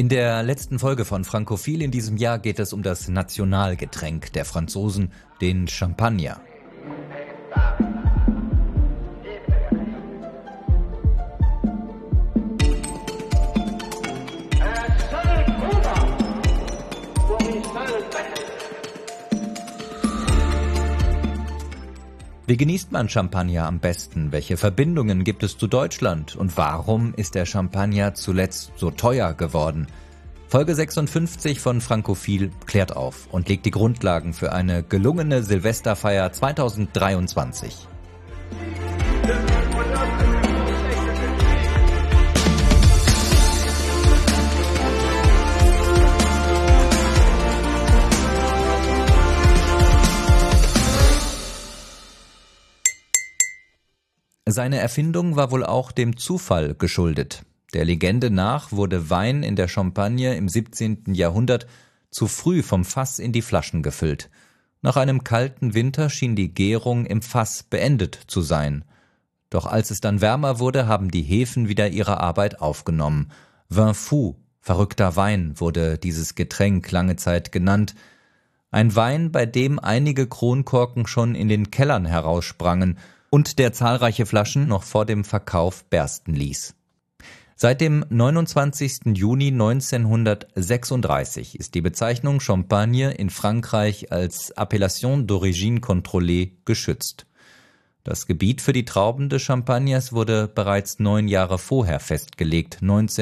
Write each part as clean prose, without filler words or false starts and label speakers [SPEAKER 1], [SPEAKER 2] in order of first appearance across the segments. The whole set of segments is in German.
[SPEAKER 1] In der letzten Folge von Frankophil in diesem Jahr geht es um das Nationalgetränk der Franzosen, den Champagner. Wie genießt man Champagner am besten? Welche Verbindungen gibt es zu Deutschland? Und warum ist der Champagner zuletzt so teuer geworden? Folge 56 von Frankophil klärt auf und legt die Grundlagen für eine gelungene Silvesterfeier 2023. Seine Erfindung war wohl auch dem Zufall geschuldet. Der Legende nach wurde Wein in der Champagne im 17. Jahrhundert zu früh vom Fass in die Flaschen gefüllt. Nach einem kalten Winter schien die Gärung im Fass beendet zu sein. Doch als es dann wärmer wurde, haben die Hefen wieder ihre Arbeit aufgenommen. Vin fou, verrückter Wein, wurde dieses Getränk lange Zeit genannt. Ein Wein, bei dem einige Kronkorken schon in den Kellern heraussprangen und der zahlreiche Flaschen noch vor dem Verkauf bersten ließ. Seit dem 29. Juni 1936 ist die Bezeichnung Champagne in Frankreich als Appellation d'origine contrôlée geschützt. Das Gebiet für die Trauben des Champagners wurde bereits 9 Jahre vorher festgelegt,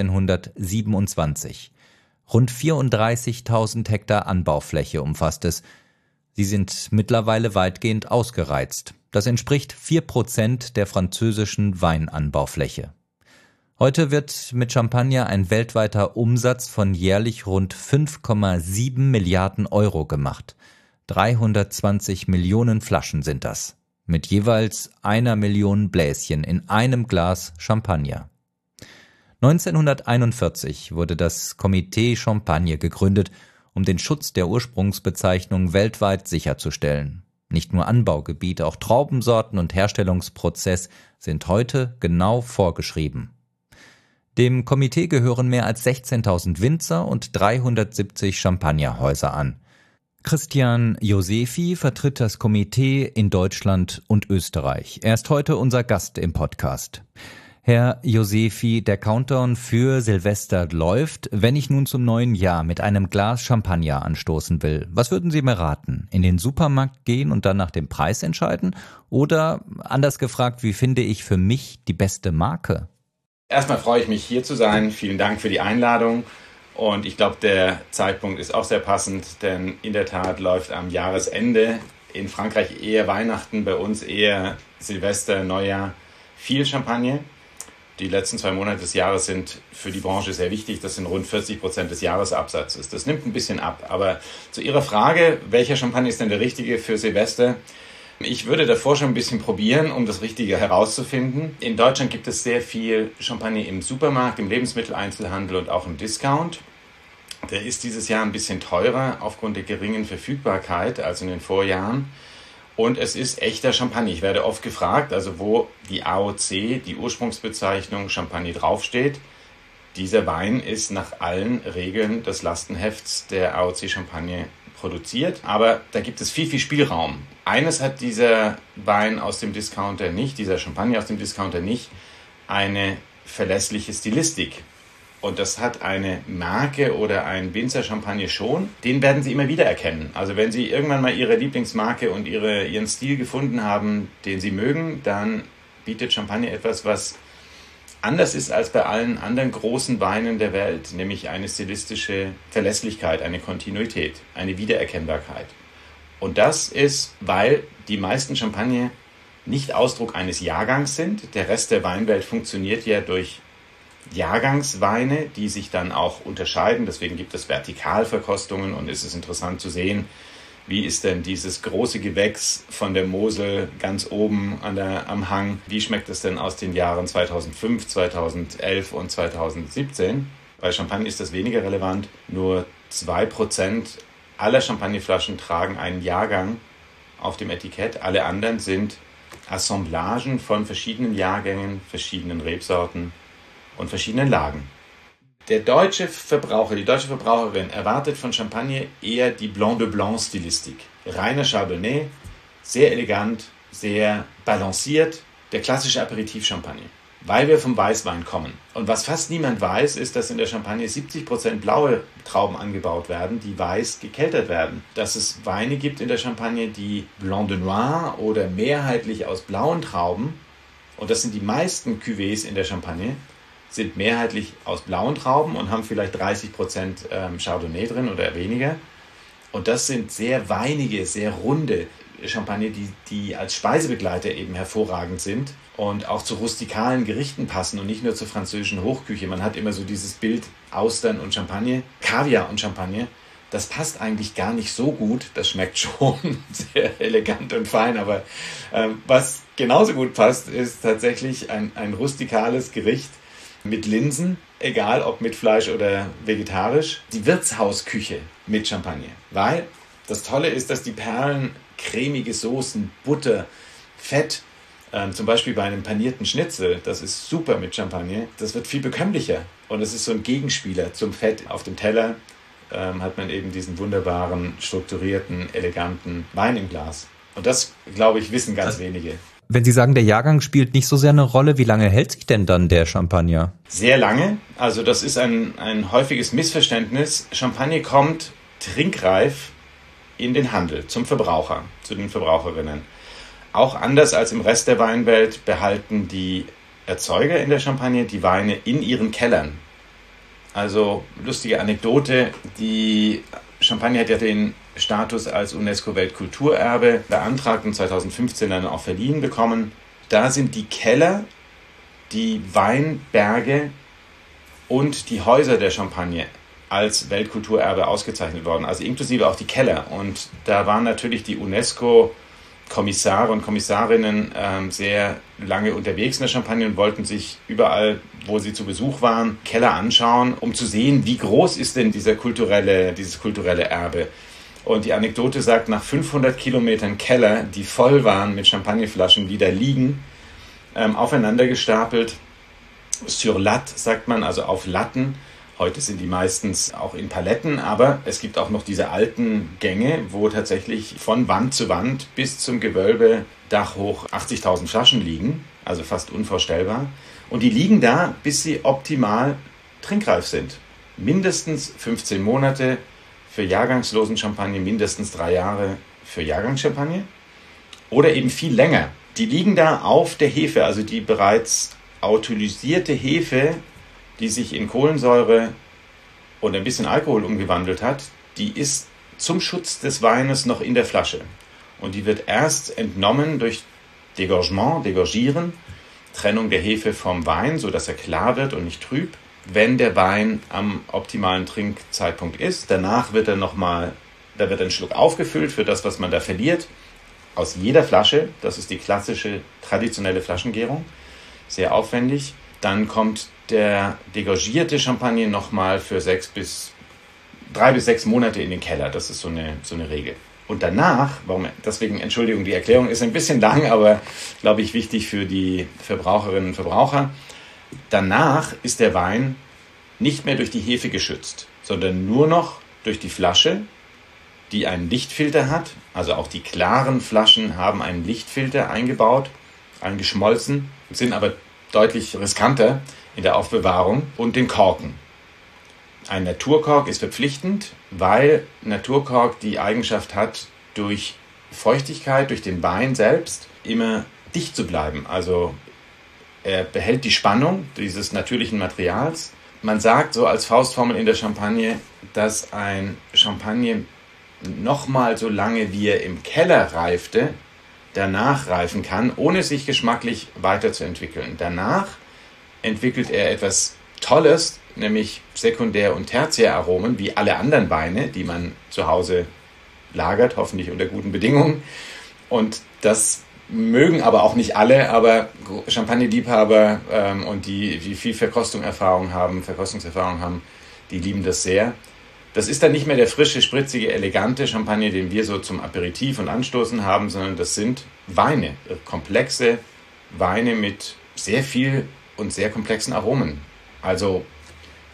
[SPEAKER 1] 1927. Rund 34.000 Hektar Anbaufläche umfasst es. Sie sind mittlerweile weitgehend ausgereizt. Das entspricht 4% der französischen Weinanbaufläche. Heute wird mit Champagner ein weltweiter Umsatz von jährlich rund 5,7 Milliarden Euro gemacht. 320 Millionen Flaschen sind das, mit jeweils 1 Million Bläschen in einem Glas Champagner. 1941 wurde das Comité Champagne gegründet, um den Schutz der Ursprungsbezeichnung weltweit sicherzustellen. Nicht nur Anbaugebiet, auch Traubensorten und Herstellungsprozess sind heute genau vorgeschrieben. Dem Komitee gehören mehr als 16.000 Winzer und 370 Champagnerhäuser an. Christian Josefi vertritt das Komitee in Deutschland und Österreich. Er ist heute unser Gast im Podcast. Herr Josefi, der Countdown für Silvester läuft. Wenn ich nun zum neuen Jahr mit einem Glas Champagner anstoßen will, was würden Sie mir raten? In den Supermarkt gehen und dann nach dem Preis entscheiden? Oder anders gefragt, wie finde ich für mich die beste Marke?
[SPEAKER 2] Erstmal freue ich mich, hier zu sein. Vielen Dank für die Einladung. Und ich glaube, der Zeitpunkt ist auch sehr passend, denn in der Tat läuft am Jahresende in Frankreich eher Weihnachten, bei uns eher Silvester, Neujahr, viel Champagner. Die letzten 2 Monate des Jahres sind für die Branche sehr wichtig. Das sind rund 40% des Jahresabsatzes. Das nimmt ein bisschen ab. Aber zu Ihrer Frage, welcher Champagner ist denn der richtige für Silvester? Ich würde davor schon ein bisschen probieren, um das Richtige herauszufinden. In Deutschland gibt es sehr viel Champagner im Supermarkt, im Lebensmitteleinzelhandel und auch im Discount. Der ist dieses Jahr ein bisschen teurer aufgrund der geringen Verfügbarkeit als in den Vorjahren. Und es ist echter Champagner. Ich werde oft gefragt, also wo die AOC, die Ursprungsbezeichnung Champagner draufsteht. Dieser Wein ist nach allen Regeln des Lastenhefts der AOC Champagner produziert. Aber da gibt es viel, viel Spielraum. Eines hat dieser Wein aus dem Discounter nicht, dieser Champagner aus dem Discounter nicht, eine verlässliche Stilistik. Und das hat eine Marke oder ein Winzer-Champagner schon. Den werden Sie immer wieder erkennen. Also wenn Sie irgendwann mal Ihre Lieblingsmarke und Ihren Stil gefunden haben, den Sie mögen, dann bietet Champagner etwas, was anders ist als bei allen anderen großen Weinen der Welt, nämlich eine stilistische Verlässlichkeit, eine Kontinuität, eine Wiedererkennbarkeit. Und das ist, weil die meisten Champagner nicht Ausdruck eines Jahrgangs sind. Der Rest der Weinwelt funktioniert ja durch Jahrgangsweine, die sich dann auch unterscheiden. Deswegen gibt es Vertikalverkostungen und es ist interessant zu sehen, wie ist denn dieses große Gewächs von der Mosel ganz oben am Hang, wie schmeckt es denn aus den Jahren 2005, 2011 und 2017? Bei Champagner ist das weniger relevant. Nur 2% aller Champagnerflaschen tragen einen Jahrgang auf dem Etikett. Alle anderen sind Assemblagen von verschiedenen Jahrgängen, verschiedenen Rebsorten und verschiedenen Lagen. Der deutsche Verbraucher, die deutsche Verbraucherin erwartet von Champagner eher die Blanc de Blanc-Stilistik. Reiner Chardonnay, sehr elegant, sehr balanciert, der klassische Aperitif-Champagner. Weil wir vom Weißwein kommen. Und was fast niemand weiß, ist, dass in der Champagne 70% blaue Trauben angebaut werden, die weiß gekeltert werden. Dass es Weine gibt in der Champagne, die Blanc de Noir oder mehrheitlich aus blauen Trauben, und das sind die meisten Cuvées in der Champagne, sind mehrheitlich aus blauen Trauben und haben vielleicht 30% Chardonnay drin oder weniger. Und das sind sehr weinige, sehr runde Champagner, die als Speisebegleiter eben hervorragend sind und auch zu rustikalen Gerichten passen und nicht nur zur französischen Hochküche. Man hat immer so dieses Bild Austern und Champagner, Kaviar und Champagner. Das passt eigentlich gar nicht so gut. Das schmeckt schon sehr elegant und fein, aber was genauso gut passt, ist tatsächlich ein rustikales Gericht mit Linsen, egal ob mit Fleisch oder vegetarisch. Die Wirtshausküche mit Champagner, weil das Tolle ist, dass die Perlen cremige Soßen, Butter, Fett, zum Beispiel bei einem panierten Schnitzel, das ist super mit Champagner, das wird viel bekömmlicher. Und es ist so ein Gegenspieler zum Fett. Auf dem Teller hat man eben diesen wunderbaren, strukturierten, eleganten Wein im Glas. Und das, glaube ich, wissen ganz wenige.
[SPEAKER 1] Wenn Sie sagen, der Jahrgang spielt nicht so sehr eine Rolle, wie lange hält sich denn dann der Champagner?
[SPEAKER 2] Sehr lange. Also das ist ein häufiges Missverständnis. Champagner kommt trinkreif in den Handel, zum Verbraucher, zu den Verbraucherinnen. Auch anders als im Rest der Weinwelt behalten die Erzeuger in der Champagne die Weine in ihren Kellern. Also lustige Anekdote, die Champagne hat ja den Status als UNESCO-Weltkulturerbe beantragt und 2015 dann auch verliehen bekommen. Da sind die Keller, die Weinberge und die Häuser der Champagne als Weltkulturerbe ausgezeichnet worden, also inklusive auch die Keller. Und da waren natürlich die UNESCO-Kommissare und Kommissarinnen sehr lange unterwegs in der Champagne und wollten sich überall, wo sie zu Besuch waren, Keller anschauen, um zu sehen, wie groß ist denn dieses kulturelle Erbe. Und die Anekdote sagt, nach 500 Kilometern Keller, die voll waren mit Champagnerflaschen, die da liegen, aufeinander gestapelt, sur latte sagt man, also auf Latten. Heute sind die meistens auch in Paletten, aber es gibt auch noch diese alten Gänge, wo tatsächlich von Wand zu Wand bis zum Gewölbe Dach hoch 80.000 Flaschen liegen, also fast unvorstellbar. Und die liegen da, bis sie optimal trinkreif sind. Mindestens 15 Monate für jahrgangslosen Champagner, mindestens 3 Jahre für Jahrgangschampagner oder eben viel länger. Die liegen da auf der Hefe, also die bereits autolysierte Hefe, die sich in Kohlensäure und ein bisschen Alkohol umgewandelt hat, die ist zum Schutz des Weines noch in der Flasche. Und die wird erst entnommen durch Degorgement, Degorgieren, Trennung der Hefe vom Wein, sodass er klar wird und nicht trüb, wenn der Wein am optimalen Trinkzeitpunkt ist. Danach wird da wird ein Schluck aufgefüllt für das, was man da verliert, aus jeder Flasche. Das ist die klassische, traditionelle Flaschengärung, sehr aufwendig. Dann kommt der degorgierte Champagner nochmal für 3 bis 6 Monate in den Keller. Das ist so eine Regel. Und danach, deswegen, Entschuldigung, die Erklärung ist ein bisschen lang, aber glaube ich wichtig für die Verbraucherinnen und Verbraucher. Danach ist der Wein nicht mehr durch die Hefe geschützt, sondern nur noch durch die Flasche, die einen Lichtfilter hat. Also auch die klaren Flaschen haben einen Lichtfilter eingebaut, eingeschmolzen, sind aber deutlich riskanter in der Aufbewahrung, und den Korken. Ein Naturkork ist verpflichtend, weil Naturkork die Eigenschaft hat, durch Feuchtigkeit, durch den Wein selbst immer dicht zu bleiben. Also er behält die Spannung dieses natürlichen Materials. Man sagt so als Faustformel in der Champagne, dass ein Champagner nochmal so lange, wie er im Keller reifte, danach reifen kann, ohne sich geschmacklich weiterzuentwickeln. Danach entwickelt er etwas Tolles, nämlich Sekundär- und Tertiäraromen, wie alle anderen Weine, die man zu Hause lagert, hoffentlich unter guten Bedingungen. Und das mögen aber auch nicht alle, aber Champagner-Liebhaber und die viel Verkostungserfahrung haben, die lieben das sehr. Das ist dann nicht mehr der frische, spritzige, elegante Champagner, den wir so zum Aperitif und Anstoßen haben, sondern das sind Weine, komplexe Weine mit sehr viel und sehr komplexen Aromen. Also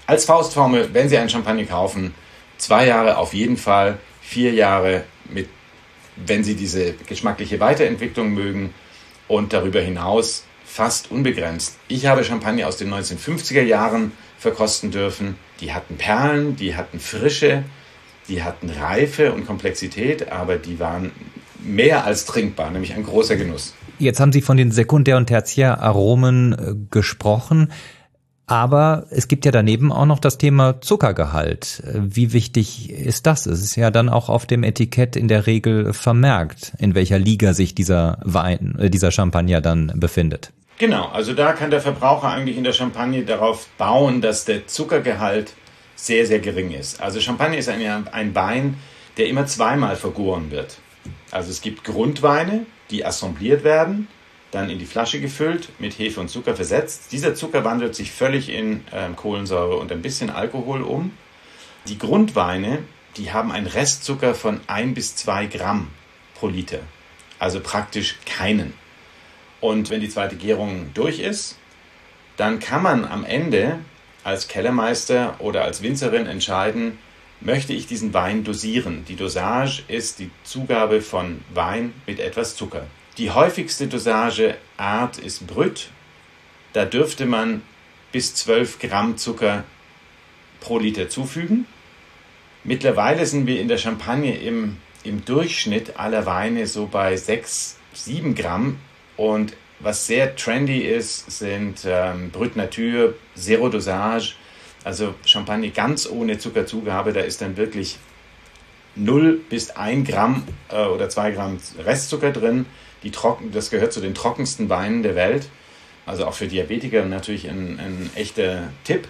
[SPEAKER 2] Als Faustformel, wenn Sie einen Champagner kaufen, 2 Jahre auf jeden Fall, 4 Jahre wenn Sie diese geschmackliche Weiterentwicklung mögen, und darüber hinaus fast unbegrenzt. Ich habe Champagner aus den 1950er Jahren verkosten dürfen. Die hatten Perlen, die hatten Frische, die hatten Reife und Komplexität, aber die waren mehr als trinkbar, nämlich ein großer Genuss.
[SPEAKER 1] Jetzt haben Sie von den Sekundär- und Tertiäraromen gesprochen, aber es gibt ja daneben auch noch das Thema Zuckergehalt. Wie wichtig ist das? Es ist ja dann auch auf dem Etikett in der Regel vermerkt, in welcher Liga sich dieser Champagner dann befindet.
[SPEAKER 2] Genau, also da kann der Verbraucher eigentlich in der Champagne darauf bauen, dass der Zuckergehalt sehr, sehr gering ist. Also Champagner ist ein Wein, der immer zweimal vergoren wird. Also es gibt Grundweine, die assembliert werden, dann in die Flasche gefüllt, mit Hefe und Zucker versetzt. Dieser Zucker wandelt sich völlig in Kohlensäure und ein bisschen Alkohol um. Die Grundweine, die haben einen Restzucker von 1 bis 2 Gramm pro Liter, also praktisch keinen. Und wenn die zweite Gärung durch ist, dann kann man am Ende als Kellermeister oder als Winzerin entscheiden, möchte ich diesen Wein dosieren. Die Dosage ist die Zugabe von Wein mit etwas Zucker. Die häufigste Dosageart ist Brut. Da dürfte man bis 12 Gramm Zucker pro Liter zufügen. Mittlerweile sind wir in der Champagne im Durchschnitt aller Weine so bei 6, 7 Gramm. Und was sehr trendy ist, sind Brut Nature, Zero Dosage, also Champagner ganz ohne Zuckerzugabe. Da ist dann wirklich 0 bis 1 Gramm oder 2 Gramm Restzucker drin. Das gehört zu den trockensten Weinen der Welt. Also auch für Diabetiker natürlich ein echter Tipp.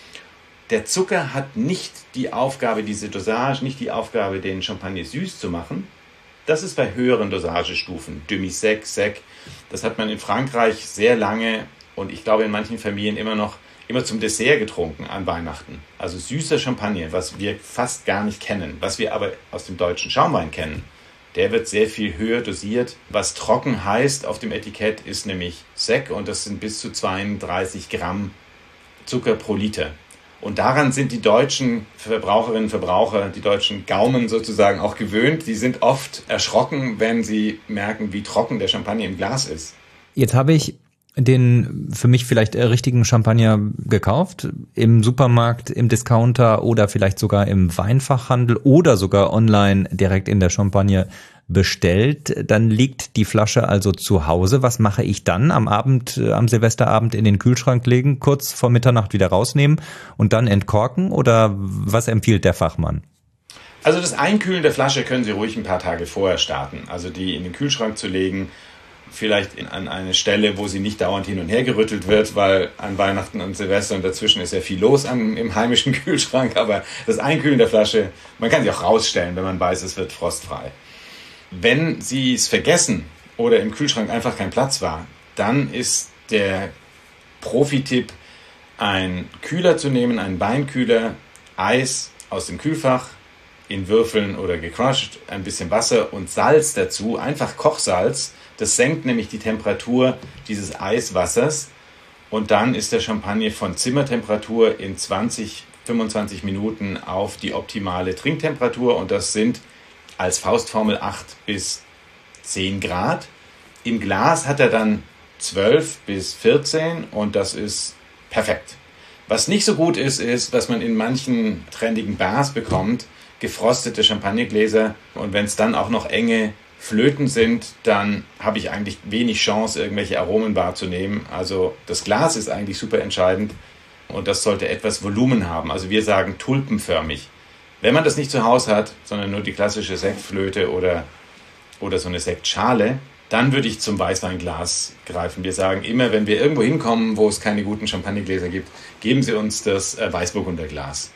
[SPEAKER 2] Der Zucker hat nicht die Aufgabe, diese Dosage, nicht die Aufgabe, den Champagner süß zu machen. Das ist bei höheren Dosagestufen, Demi-Sec, Sec. Das hat man in Frankreich sehr lange und ich glaube in manchen Familien immer zum Dessert getrunken an Weihnachten. Also süßer Champagner, was wir fast gar nicht kennen, was wir aber aus dem deutschen Schaumwein kennen. Der wird sehr viel höher dosiert. Was trocken heißt auf dem Etikett ist nämlich Sec und das sind bis zu 32 Gramm Zucker pro Liter. Und daran sind die deutschen Verbraucherinnen und Verbraucher, die deutschen Gaumen sozusagen auch gewöhnt. Die sind oft erschrocken, wenn sie merken, wie trocken der Champagner im Glas ist.
[SPEAKER 1] Jetzt habe ich den für mich vielleicht richtigen Champagner gekauft, im Supermarkt, im Discounter oder vielleicht sogar im Weinfachhandel oder sogar online direkt in der Champagne bestellt. Dann liegt die Flasche also zu Hause. Was mache ich dann am Abend, am Silvesterabend in den Kühlschrank legen, kurz vor Mitternacht wieder rausnehmen und dann entkorken? Oder was empfiehlt der Fachmann?
[SPEAKER 2] Also das Einkühlen der Flasche können Sie ruhig ein paar Tage vorher starten. Also die in den Kühlschrank zu legen, vielleicht an eine Stelle, wo sie nicht dauernd hin und her gerüttelt wird, weil an Weihnachten und Silvester und dazwischen ist ja viel los im heimischen Kühlschrank. Aber das Einkühlen der Flasche, man kann sie auch rausstellen, wenn man weiß, es wird frostfrei. Wenn Sie es vergessen oder im Kühlschrank einfach kein Platz war, dann ist der Profi-Tipp, einen Kühler zu nehmen, einen Weinkühler, Eis aus dem Kühlfach, in Würfeln oder gecrushed, ein bisschen Wasser und Salz dazu, einfach Kochsalz. Das senkt nämlich die Temperatur dieses Eiswassers und dann ist der Champagner von Zimmertemperatur in 20, 25 Minuten auf die optimale Trinktemperatur und das sind als Faustformel 8 bis 10 Grad. Im Glas hat er dann 12 bis 14 und das ist perfekt. Was nicht so gut ist, was man in manchen trendigen Bars bekommt, gefrostete Champagnergläser und wenn es dann auch noch enge Flöten sind, dann habe ich eigentlich wenig Chance, irgendwelche Aromen wahrzunehmen. Also das Glas ist eigentlich super entscheidend und das sollte etwas Volumen haben. Also wir sagen tulpenförmig. Wenn man das nicht zu Hause hat, sondern nur die klassische Sektflöte oder so eine Sektschale, dann würde ich zum Weißweinglas greifen. Wir sagen immer, wenn wir irgendwo hinkommen, wo es keine guten Champagnergläser gibt, geben Sie uns das Weißburgunder Glas.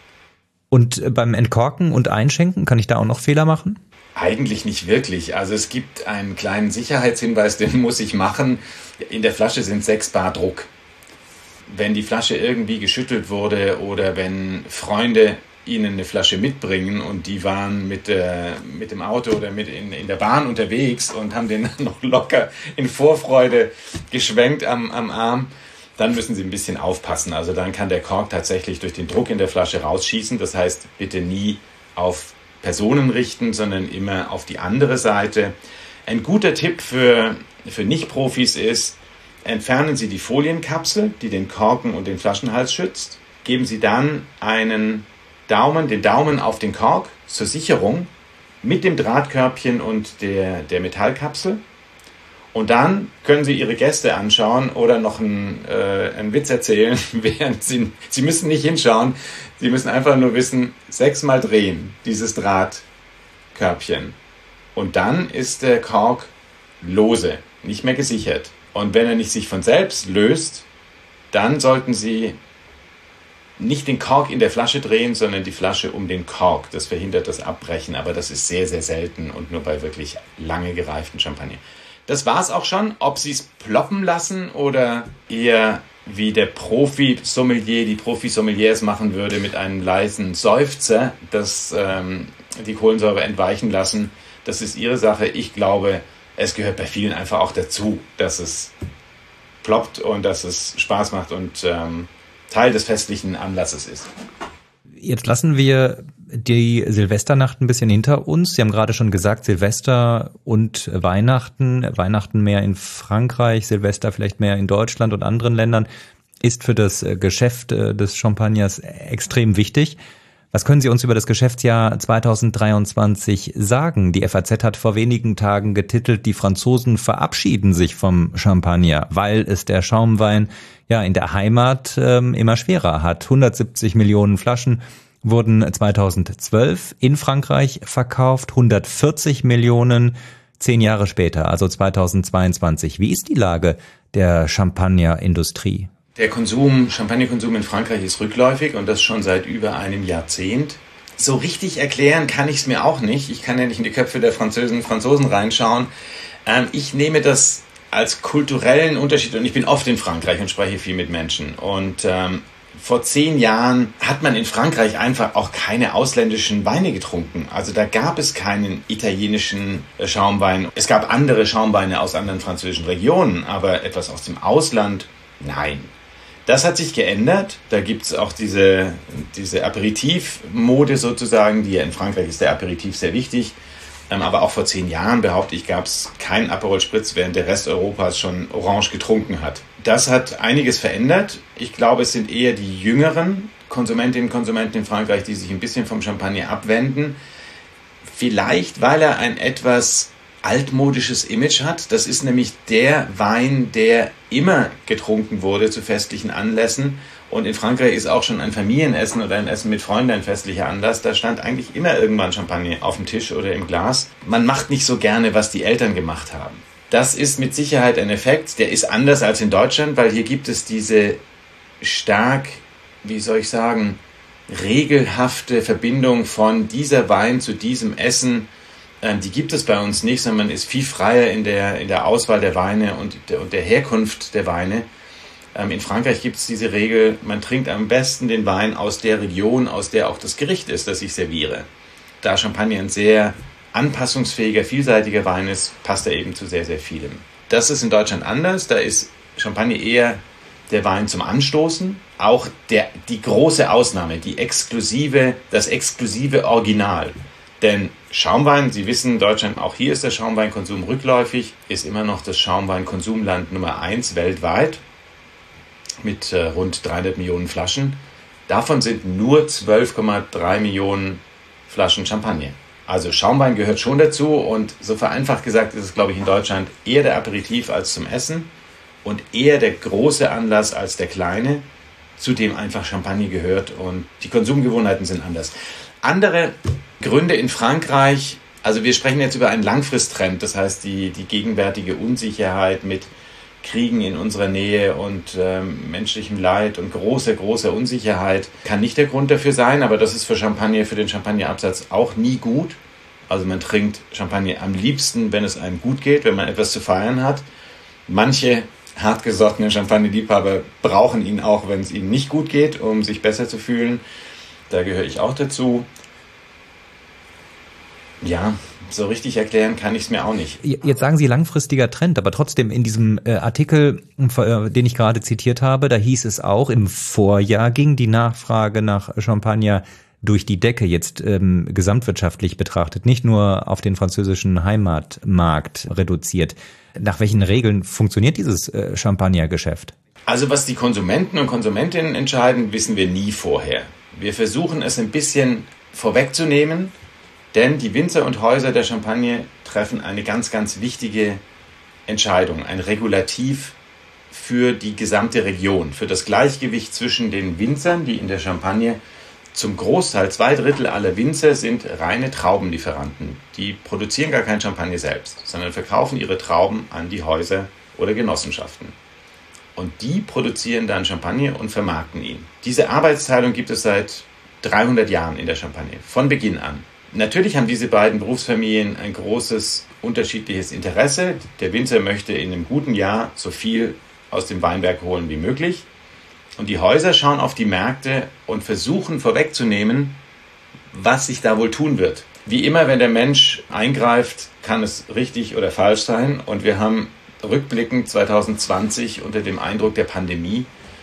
[SPEAKER 1] Und beim Entkorken und Einschenken, kann ich da auch noch Fehler machen?
[SPEAKER 2] Eigentlich nicht wirklich. Also es gibt einen kleinen Sicherheitshinweis, den muss ich machen. In der Flasche sind 6 bar Druck. Wenn die Flasche irgendwie geschüttelt wurde oder wenn Freunde Ihnen eine Flasche mitbringen und die waren mit dem Auto oder in der Bahn unterwegs und haben den noch locker in Vorfreude geschwenkt am Arm, dann müssen Sie ein bisschen aufpassen. Also dann kann der Kork tatsächlich durch den Druck in der Flasche rausschießen. Das heißt, bitte nie auf Personen richten, sondern immer auf die andere Seite. Ein guter Tipp für Nicht-Profis ist, entfernen Sie die Folienkapsel, die den Korken und den Flaschenhals schützt. Geben Sie dann den Daumen auf den Kork zur Sicherung mit dem Drahtkörbchen und der Metallkapsel. Und dann können Sie Ihre Gäste anschauen oder noch einen Witz erzählen, während Sie müssen nicht hinschauen, Sie müssen einfach nur wissen, 6-mal drehen, dieses Drahtkörbchen. Und dann ist der Kork lose, nicht mehr gesichert. Und wenn er nicht sich von selbst löst, dann sollten Sie nicht den Kork in der Flasche drehen, sondern die Flasche um den Kork. Das verhindert das Abbrechen, aber das ist sehr, sehr selten und nur bei wirklich lange gereiften Champagner. Das war's auch schon. Ob Sie es ploppen lassen oder eher wie der Profi-Sommelier, die Profi-Sommeliers machen würde, mit einem leisen Seufzer, die Kohlensäure entweichen lassen, das ist Ihre Sache. Ich glaube, es gehört bei vielen einfach auch dazu, dass es ploppt und dass es Spaß macht und Teil des festlichen Anlasses ist.
[SPEAKER 1] Jetzt lassen wir die Silvesternacht ein bisschen hinter uns. Sie haben gerade schon gesagt, Silvester und Weihnachten mehr in Frankreich, Silvester vielleicht mehr in Deutschland und anderen Ländern, ist für das Geschäft des Champagners extrem wichtig. Was können Sie uns über das Geschäftsjahr 2023 sagen? Die FAZ hat vor wenigen Tagen getitelt, die Franzosen verabschieden sich vom Champagner, weil es der Schaumwein ja in der Heimat immer schwerer hat. 170 Millionen Flaschen wurden 2012 in Frankreich verkauft, 140 Millionen 10 Jahre später, also 2022. Wie ist die Lage der Champagnerindustrie?
[SPEAKER 2] Der Champagnerkonsum in Frankreich ist rückläufig und das schon seit über einem Jahrzehnt. So richtig erklären kann ich es mir auch nicht. Ich kann ja nicht in die Köpfe der Franzosen reinschauen. Ich nehme das als kulturellen Unterschied und ich bin oft in Frankreich und spreche viel mit Menschen. Und vor 10 Jahren hat man in Frankreich einfach auch keine ausländischen Weine getrunken. Also da gab es keinen italienischen Schaumwein. Es gab andere Schaumweine aus anderen französischen Regionen, aber etwas aus dem Ausland, nein. Das hat sich geändert. Da gibt es auch diese Aperitif-Mode sozusagen, die ja in Frankreich ist der Aperitif sehr wichtig. Aber auch vor 10 Jahren, behaupte ich, gab es keinen Aperol Spritz, während der Rest Europas schon Orange getrunken hat. Das hat einiges verändert. Ich glaube, es sind eher die jüngeren Konsumentinnen und Konsumenten in Frankreich, die sich ein bisschen vom Champagner abwenden. Vielleicht, weil er ein etwas altmodisches Image hat. Das ist nämlich der Wein, der immer getrunken wurde zu festlichen Anlässen. Und in Frankreich ist auch schon ein Familienessen oder ein Essen mit Freunden ein festlicher Anlass. Da stand eigentlich immer irgendwann Champagner auf dem Tisch oder im Glas. Man macht nicht so gerne, was die Eltern gemacht haben. Das ist mit Sicherheit ein Effekt, der ist anders als in Deutschland, weil hier gibt es diese stark, regelhafte Verbindung von dieser Wein zu diesem Essen. Die gibt es bei uns nicht, sondern man ist viel freier in der Auswahl der Weine und der Herkunft der Weine. In Frankreich gibt es diese Regel, man trinkt am besten den Wein aus der Region, aus der auch das Gericht ist, das ich serviere. Da Champagner ein sehr anpassungsfähiger, vielseitiger Wein ist, passt er eben zu sehr, sehr vielem. Das ist in Deutschland anders, da ist Champagner eher der Wein zum Anstoßen, auch die große Ausnahme, das exklusive Original. Denn Schaumwein, Sie wissen, Deutschland, auch hier ist der Schaumweinkonsum rückläufig, ist immer noch das Schaumweinkonsumland Nummer 1 weltweit mit rund 300 Millionen Flaschen. Davon sind nur 12,3 Millionen Flaschen Champagner. Also Schaumwein gehört schon dazu und so vereinfacht gesagt ist es, glaube ich, in Deutschland eher der Aperitif als zum Essen und eher der große Anlass als der kleine, zu dem einfach Champagner gehört und die Konsumgewohnheiten sind anders. Andere Gründe in Frankreich, also wir sprechen jetzt über einen Langfristtrend, das heißt die gegenwärtige Unsicherheit mit Kriegen in unserer Nähe und menschlichem Leid und großer Unsicherheit kann nicht der Grund dafür sein, aber das ist für den Champagnerabsatz auch nie gut. Also man trinkt Champagner am liebsten, wenn es einem gut geht, wenn man etwas zu feiern hat. Manche hartgesottene Champagnerliebhaber brauchen ihn auch, wenn es ihnen nicht gut geht, um sich besser zu fühlen. Da gehöre ich auch dazu. Ja, so richtig erklären kann ich es mir auch nicht.
[SPEAKER 1] Jetzt sagen Sie langfristiger Trend, aber trotzdem in diesem Artikel, den ich gerade zitiert habe, da hieß es auch, im Vorjahr ging die Nachfrage nach Champagner durch die Decke, jetzt gesamtwirtschaftlich betrachtet, nicht nur auf den französischen Heimatmarkt reduziert. Nach welchen Regeln funktioniert dieses Champagnergeschäft?
[SPEAKER 2] Also was die Konsumenten und Konsumentinnen entscheiden, wissen wir nie vorher. Wir versuchen es ein bisschen vorwegzunehmen, denn die Winzer und Häuser der Champagne treffen eine ganz, ganz wichtige Entscheidung, ein Regulativ für die gesamte Region, für das Gleichgewicht zwischen den Winzern, die in der Champagne zum Großteil, 2/3 aller Winzer sind reine Traubenlieferanten. Die produzieren gar kein Champagner selbst, sondern verkaufen ihre Trauben an die Häuser oder Genossenschaften. Und die produzieren dann Champagner und vermarkten ihn. Diese Arbeitsteilung gibt es seit 300 Jahren in der Champagne, von Beginn an. Natürlich haben diese beiden Berufsfamilien ein großes unterschiedliches Interesse. Der Winzer möchte in einem guten Jahr so viel aus dem Weinberg holen wie möglich. Und die Häuser schauen auf die Märkte und versuchen vorwegzunehmen, was sich da wohl tun wird. Wie immer, wenn der Mensch eingreift, kann es richtig oder falsch sein. Und wir haben rückblickend 2020 unter dem Eindruck der Pandemie,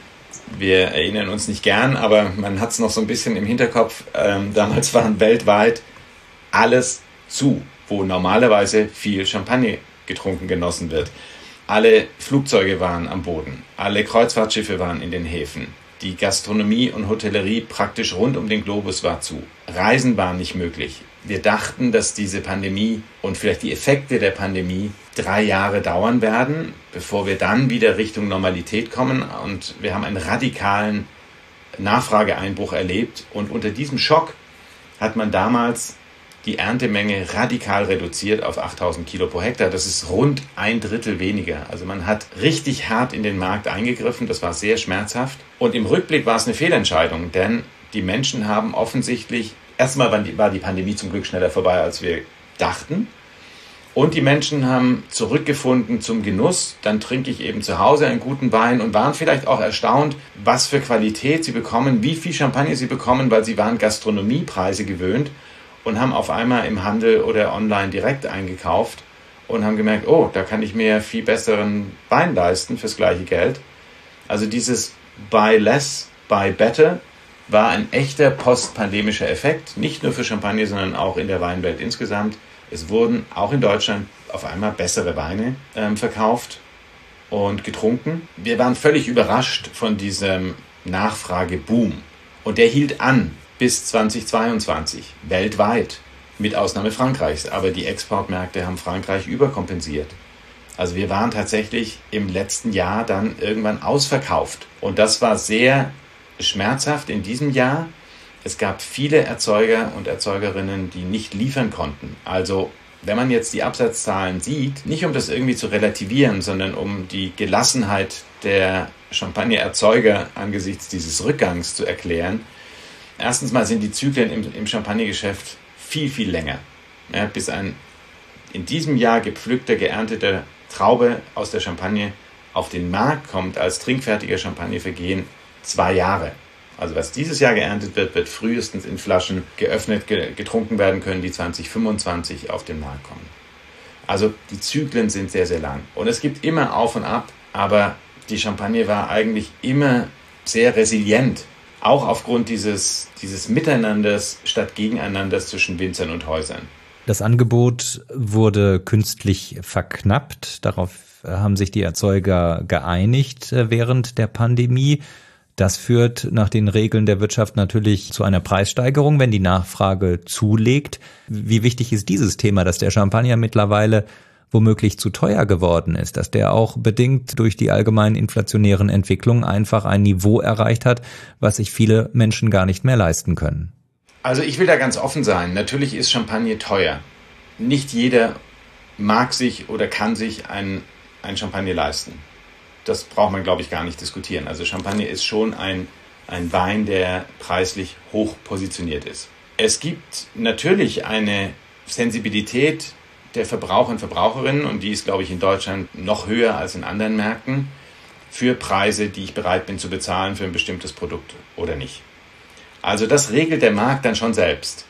[SPEAKER 2] wir erinnern uns nicht gern, aber man hat es noch so ein bisschen im Hinterkopf, damals waren weltweit alles zu, wo normalerweise viel Champagner getrunken genossen wird. Alle Flugzeuge waren am Boden, alle Kreuzfahrtschiffe waren in den Häfen. Die Gastronomie und Hotellerie praktisch rund um den Globus war zu. Reisen waren nicht möglich. Wir dachten, dass diese Pandemie und vielleicht die Effekte der Pandemie 3 Jahre dauern werden, bevor wir dann wieder Richtung Normalität kommen. Und wir haben einen radikalen Nachfrageeinbruch erlebt. Und unter diesem Schock hat man damals die Erntemenge radikal reduziert auf 8.000 Kilo pro Hektar. Das ist rund 1/3 weniger. Also man hat richtig hart in den Markt eingegriffen. Das war sehr schmerzhaft. Und im Rückblick war es eine Fehlentscheidung, denn die Menschen haben offensichtlich, erstmal war die Pandemie zum Glück schneller vorbei, als wir dachten. Und die Menschen haben zurückgefunden zum Genuss. Dann trinke ich eben zu Hause einen guten Wein und waren vielleicht auch erstaunt, was für Qualität sie bekommen, wie viel Champagner sie bekommen, weil sie waren Gastronomiepreise gewöhnt und haben auf einmal im Handel oder online direkt eingekauft und haben gemerkt, oh, da kann ich mir viel besseren Wein leisten fürs gleiche Geld. Also dieses Buy Less, Buy Better war ein echter postpandemischer Effekt, nicht nur für Champagner, sondern auch in der Weinwelt insgesamt. Es wurden auch in Deutschland auf einmal bessere Weine verkauft und getrunken. Wir waren völlig überrascht von diesem Nachfrageboom. Und der hielt an bis 2022, weltweit, mit Ausnahme Frankreichs. Aber die Exportmärkte haben Frankreich überkompensiert. Also wir waren tatsächlich im letzten Jahr dann irgendwann ausverkauft. Und das war sehr schmerzhaft in diesem Jahr. Es gab viele Erzeuger und Erzeugerinnen, die nicht liefern konnten. Also wenn man jetzt die Absatzzahlen sieht, nicht um das irgendwie zu relativieren, sondern um die Gelassenheit der Champagnererzeuger angesichts dieses Rückgangs zu erklären. Erstens mal sind die Zyklen im Champagnergeschäft viel, viel länger. Ja, bis ein in diesem Jahr gepflückter, geernteter Traube aus der Champagne auf den Markt kommt als trinkfertiger Champagner, vergehen 2 Jahre. Also was dieses Jahr geerntet wird, wird frühestens in Flaschen geöffnet, getrunken werden können, die 2025 auf den Markt kommen. Also die Zyklen sind sehr, sehr lang. Und es gibt immer Auf und Ab, aber die Champagne war eigentlich immer sehr resilient. Auch aufgrund dieses Miteinanders statt Gegeneinanders zwischen Winzern und Häusern.
[SPEAKER 1] Das Angebot wurde künstlich verknappt. Darauf haben sich die Erzeuger geeinigt während der Pandemie. Das führt nach den Regeln der Wirtschaft natürlich zu einer Preissteigerung, wenn die Nachfrage zulegt. Wie wichtig ist dieses Thema, dass der Champagner mittlerweile womöglich zu teuer geworden ist, dass der auch bedingt durch die allgemeinen inflationären Entwicklungen einfach ein Niveau erreicht hat, was sich viele Menschen gar nicht mehr leisten können?
[SPEAKER 2] Also ich will da ganz offen sein. Natürlich ist Champagner teuer. Nicht jeder mag sich oder kann sich ein Champagner leisten. Das braucht man, glaube ich, gar nicht diskutieren. Also Champagner ist schon ein Wein, der preislich hoch positioniert ist. Es gibt natürlich eine Sensibilität der Verbraucher und Verbraucherinnen, und die ist, glaube ich, in Deutschland noch höher als in anderen Märkten, für Preise, die ich bereit bin zu bezahlen für ein bestimmtes Produkt oder nicht. Also das regelt der Markt dann schon selbst.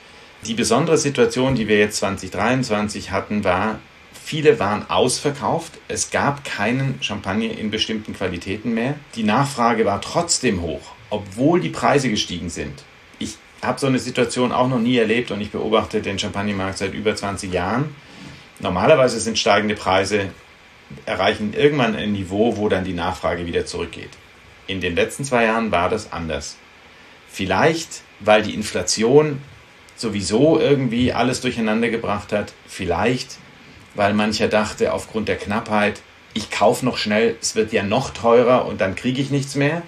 [SPEAKER 2] Die besondere Situation, die wir jetzt 2023 hatten, war, viele waren ausverkauft. Es gab keinen Champagner in bestimmten Qualitäten mehr. Die Nachfrage war trotzdem hoch, obwohl die Preise gestiegen sind. Ich habe so eine Situation auch noch nie erlebt und ich beobachte den Champagnermarkt seit über 20 Jahren. Normalerweise sind steigende Preise, erreichen irgendwann ein Niveau, wo dann die Nachfrage wieder zurückgeht. In den letzten 2 Jahren war das anders. Vielleicht, weil die Inflation sowieso irgendwie alles durcheinander gebracht hat. Vielleicht, weil mancher dachte, aufgrund der Knappheit, ich kaufe noch schnell, es wird ja noch teurer und dann kriege ich nichts mehr.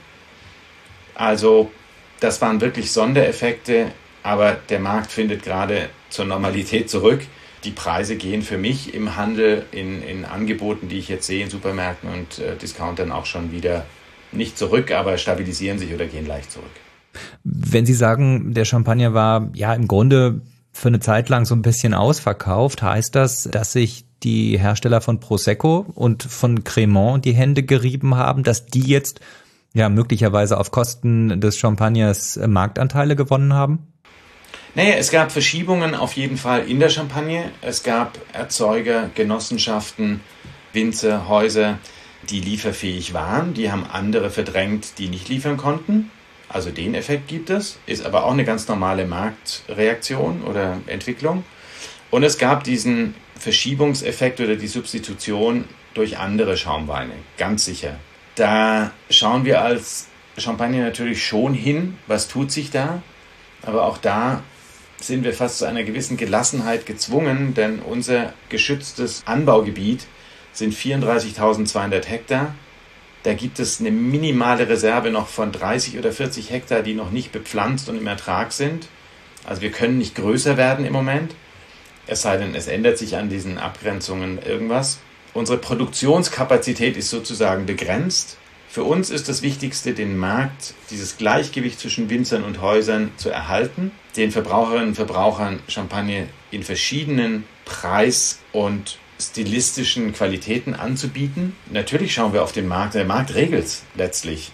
[SPEAKER 2] Also das waren wirklich Sondereffekte, aber der Markt findet gerade zur Normalität zurück. Die Preise gehen für mich im Handel, in Angeboten, die ich jetzt sehe in Supermärkten und Discountern auch schon wieder nicht zurück, aber stabilisieren sich oder gehen leicht zurück.
[SPEAKER 1] Wenn Sie sagen, der Champagner war ja im Grunde für eine Zeit lang so ein bisschen ausverkauft, heißt das, dass sich die Hersteller von Prosecco und von Crémant die Hände gerieben haben, dass die jetzt ja möglicherweise auf Kosten des Champagners Marktanteile gewonnen haben?
[SPEAKER 2] Naja, es gab Verschiebungen auf jeden Fall in der Champagne. Es gab Erzeuger, Genossenschaften, Winzer, Häuser, die lieferfähig waren. Die haben andere verdrängt, die nicht liefern konnten. Also den Effekt gibt es, ist aber auch eine ganz normale Marktreaktion oder Entwicklung. Und es gab diesen Verschiebungseffekt oder die Substitution durch andere Schaumweine, ganz sicher. Da schauen wir als Champagner natürlich schon hin, was tut sich da. Aber auch da sind wir fast zu einer gewissen Gelassenheit gezwungen, denn unser geschütztes Anbaugebiet sind 34.200 Hektar. Da gibt es eine minimale Reserve noch von 30 oder 40 Hektar, die noch nicht bepflanzt und im Ertrag sind. Also wir können nicht größer werden im Moment, es sei denn, es ändert sich an diesen Abgrenzungen irgendwas. Unsere Produktionskapazität ist sozusagen begrenzt. Für uns ist das Wichtigste, den Markt, dieses Gleichgewicht zwischen Winzern und Häusern zu erhalten, den Verbraucherinnen und Verbrauchern Champagner in verschiedenen Preis- und stilistischen Qualitäten anzubieten. Natürlich schauen wir auf den Markt, der Markt regelt es letztlich.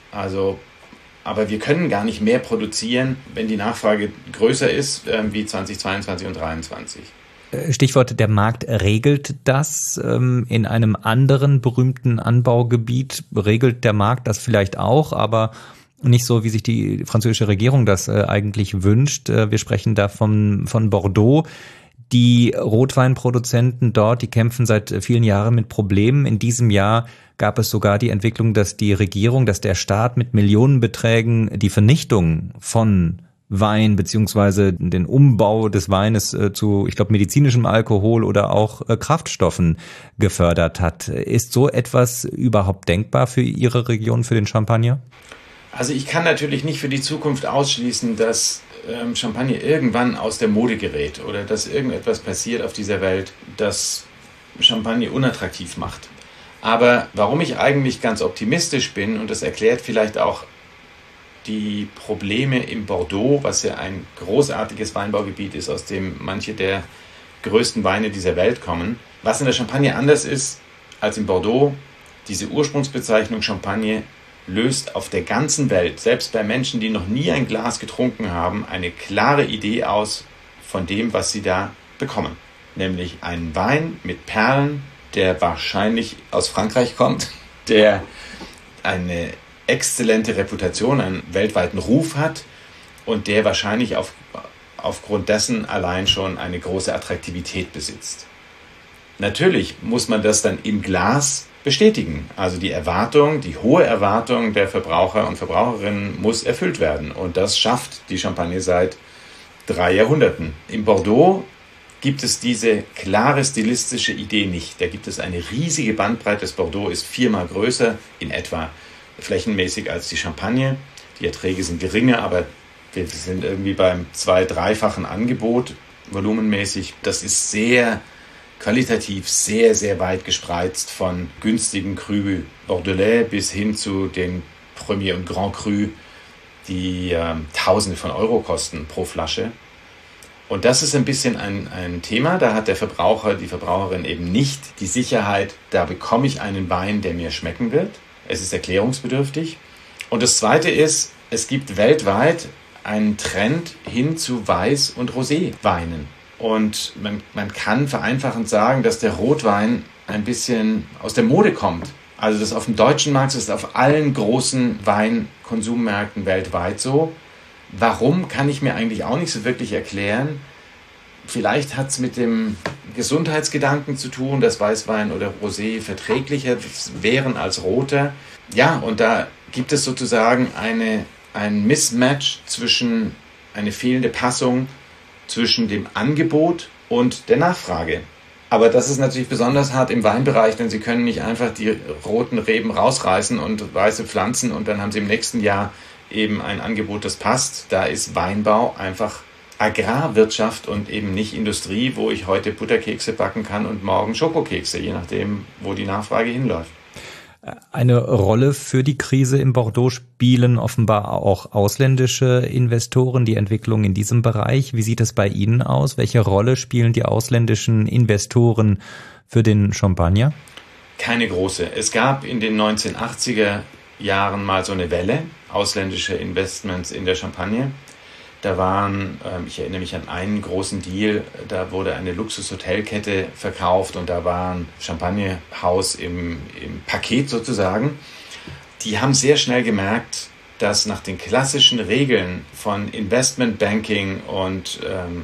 [SPEAKER 2] Aber wir können gar nicht mehr produzieren, wenn die Nachfrage größer ist wie 2022 und 2023.
[SPEAKER 1] Stichwort, der Markt regelt das. In einem anderen berühmten Anbaugebiet regelt der Markt das vielleicht auch, aber nicht so, wie sich die französische Regierung das eigentlich wünscht. Wir sprechen da von Bordeaux. Die Rotweinproduzenten dort, die kämpfen seit vielen Jahren mit Problemen. In diesem Jahr gab es sogar die Entwicklung, dass die Regierung, dass der Staat mit Millionenbeträgen die Vernichtung von Wein beziehungsweise den Umbau des Weines zu, ich glaube, medizinischem Alkohol oder auch Kraftstoffen gefördert hat. Ist so etwas überhaupt denkbar für Ihre Region, für den Champagner?
[SPEAKER 2] Also ich kann natürlich nicht für die Zukunft ausschließen, dass Champagner irgendwann aus der Mode gerät oder dass irgendetwas passiert auf dieser Welt, das Champagner unattraktiv macht. Aber warum ich eigentlich ganz optimistisch bin, und das erklärt vielleicht auch die Probleme im Bordeaux, was ja ein großartiges Weinbaugebiet ist, aus dem manche der größten Weine dieser Welt kommen. Was in der Champagne anders ist als in Bordeaux, diese Ursprungsbezeichnung Champagne löst auf der ganzen Welt, selbst bei Menschen, die noch nie ein Glas getrunken haben, eine klare Idee aus von dem, was sie da bekommen. Nämlich einen Wein mit Perlen, der wahrscheinlich aus Frankreich kommt, der eine exzellente Reputation, einen weltweiten Ruf hat und der wahrscheinlich aufgrund dessen allein schon eine große Attraktivität besitzt. Natürlich muss man das dann im Glas bestätigen. Also die hohe Erwartung der Verbraucher und Verbraucherinnen muss erfüllt werden. Und das schafft die Champagne seit 3 Jahrhunderten. In Bordeaux gibt es diese klare stilistische Idee nicht. Da gibt es eine riesige Bandbreite. Das Bordeaux ist 4-mal größer, in etwa flächenmäßig als die Champagne. Die Erträge sind geringer, aber wir sind irgendwie beim 2-3-fachen Angebot volumenmäßig. Das ist sehr qualitativ sehr, sehr weit gespreizt von günstigen Cru Bordelais bis hin zu den Premier und Grand Cru, die Tausende von Euro kosten pro Flasche. Und das ist ein bisschen ein Thema, da hat der Verbraucher, die Verbraucherin eben nicht die Sicherheit, da bekomme ich einen Wein, der mir schmecken wird. Es ist erklärungsbedürftig. Und das Zweite ist, es gibt weltweit einen Trend hin zu Weiß- und Roséweinen. Und man kann vereinfachend sagen, dass der Rotwein ein bisschen aus der Mode kommt. Also das auf dem deutschen Markt ist auf allen großen Weinkonsummärkten weltweit so. Warum, kann ich mir eigentlich auch nicht so wirklich erklären. Vielleicht hat es mit dem Gesundheitsgedanken zu tun, dass Weißwein oder Rosé verträglicher wären als roter. Ja, und da gibt es sozusagen ein Mismatch zwischen, eine fehlende Passung zwischen dem Angebot und der Nachfrage. Aber das ist natürlich besonders hart im Weinbereich, denn Sie können nicht einfach die roten Reben rausreißen und weiße pflanzen und dann haben Sie im nächsten Jahr eben ein Angebot, das passt. Da ist Weinbau einfach Agrarwirtschaft und eben nicht Industrie, wo ich heute Butterkekse backen kann und morgen Schokokekse, je nachdem, wo die Nachfrage hinläuft.
[SPEAKER 1] Eine Rolle für die Krise in Bordeaux spielen offenbar auch ausländische Investoren, die Entwicklung in diesem Bereich. Wie sieht es bei Ihnen aus? Welche Rolle spielen die ausländischen Investoren für den Champagner?
[SPEAKER 2] Keine große. Es gab in den 1980er Jahren mal so eine Welle, ausländische Investments in der Champagne. Da waren, ich erinnere mich an einen großen Deal, da wurde eine Luxushotelkette verkauft und da war ein Champagnerhaus im Paket sozusagen. Die haben sehr schnell gemerkt, dass nach den klassischen Regeln von Investmentbanking und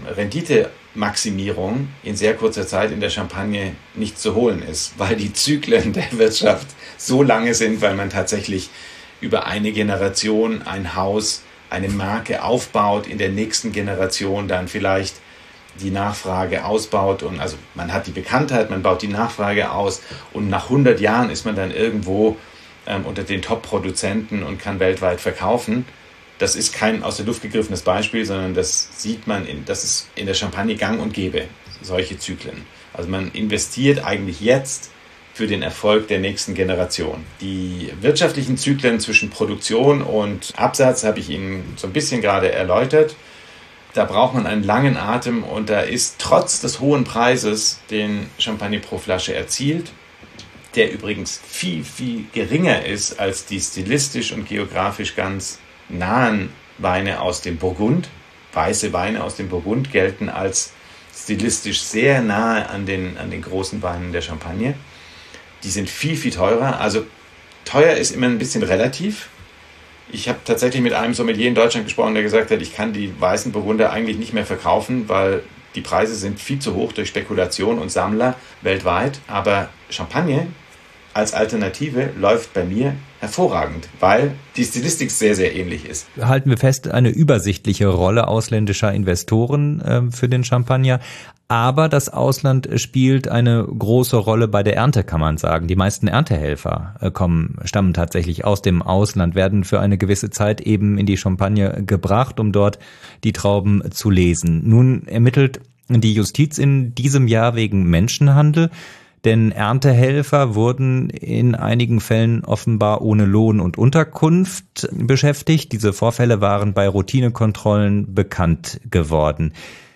[SPEAKER 2] Renditemaximierung in sehr kurzer Zeit in der Champagne nicht zu holen ist, weil die Zyklen der Wirtschaft so lange sind, weil man tatsächlich über eine Generation ein Haus, eine Marke aufbaut, in der nächsten Generation dann vielleicht die Nachfrage ausbaut und also man hat die Bekanntheit, man baut die Nachfrage aus und nach 100 Jahren ist man dann irgendwo unter den Top-Produzenten und kann weltweit verkaufen. Das ist kein aus der Luft gegriffenes Beispiel, sondern das sieht man, das ist in der Champagne gang und gäbe, solche Zyklen. Also man investiert eigentlich jetzt für den Erfolg der nächsten Generation. Die wirtschaftlichen Zyklen zwischen Produktion und Absatz habe ich Ihnen so ein bisschen gerade erläutert. Da braucht man einen langen Atem und da ist trotz des hohen Preises, den Champagner pro Flasche erzielt, der übrigens viel, viel geringer ist als die stilistisch und geografisch ganz nahen Weine aus dem Burgund. Weiße Weine aus dem Burgund gelten als stilistisch sehr nahe an den großen Weinen der Champagne. Die sind viel, viel teurer. Also teuer ist immer ein bisschen relativ. Ich habe tatsächlich mit einem Sommelier in Deutschland gesprochen, der gesagt hat, ich kann die weißen Burgunder eigentlich nicht mehr verkaufen, weil die Preise sind viel zu hoch durch Spekulation und Sammler weltweit. Aber Champagne als Alternative läuft bei mir hervorragend, weil die Stilistik sehr, sehr ähnlich ist.
[SPEAKER 1] Halten wir fest, eine übersichtliche Rolle ausländischer Investoren für den Champagner. Aber das Ausland spielt eine große Rolle bei der Ernte, kann man sagen. Die meisten Erntehelfer stammen tatsächlich aus dem Ausland, werden für eine gewisse Zeit eben in die Champagne gebracht, um dort die Trauben zu lesen. Nun ermittelt die Justiz in diesem Jahr wegen Menschenhandel. Denn Erntehelfer wurden in einigen Fällen offenbar ohne Lohn und Unterkunft beschäftigt. Diese Vorfälle waren bei Routinekontrollen bekannt geworden.